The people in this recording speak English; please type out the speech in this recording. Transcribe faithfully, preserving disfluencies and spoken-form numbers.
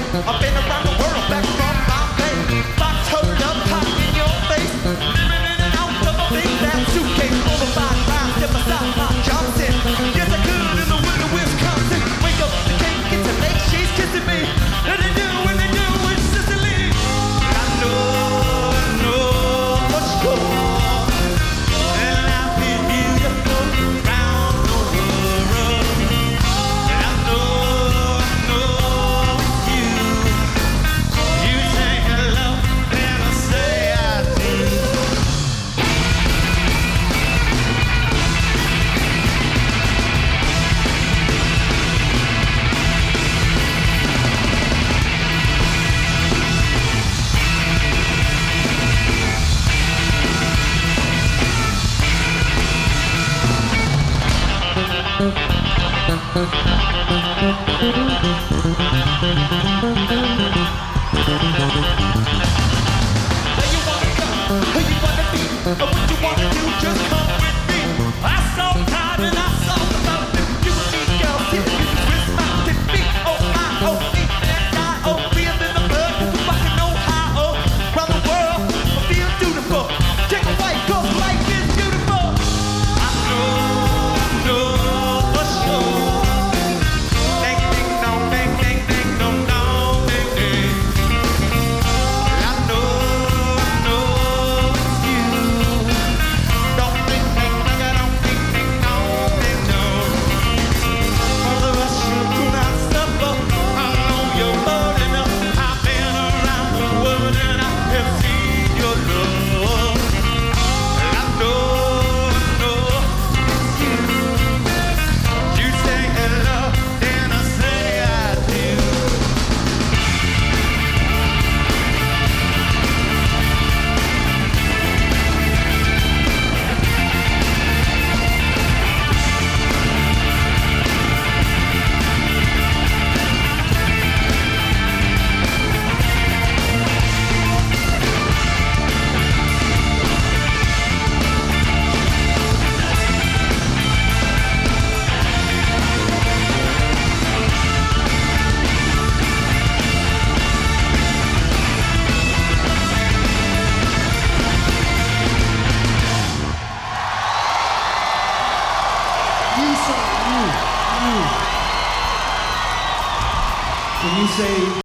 I've been around the world, back from Bombay. Fox hold up, hot in your face. Living in and out of a big damn suitcase full of five rhymes, step aside my Johnson. Yes, I could in the winter Wisconsin. Wake up, the cake gets a lake, she's kissing me. And they do, and they do, it's Sicily. I know, I know for sure that life is beautiful round the world. And I know, I know it's you. You say hello, and I say I do. Where you wanna go? Who you wanna be? Or what you wanna do? Just come with me. I saw time and I saw the mountain. You and me, girl, see you can twist mountain feet. Oh my, oh me, and I, oh feel in the blood. Cause I can know how, oh, round the world, I feel beautiful. Take a white coat, life is beautiful. I know, I know for sure. Ding, ding, dong, ding, ding, ding, dong, dong, ding, ding. I know, I know it's you. Dong, ding, ding, ding, dong, ding, ding, dong, ding, dong. For the rest you do not suffer. I know you're more than enough. I've been around the world and I have seen your love. I know, I know it's you. You say hello, and I say I do. You say you, you. Can you say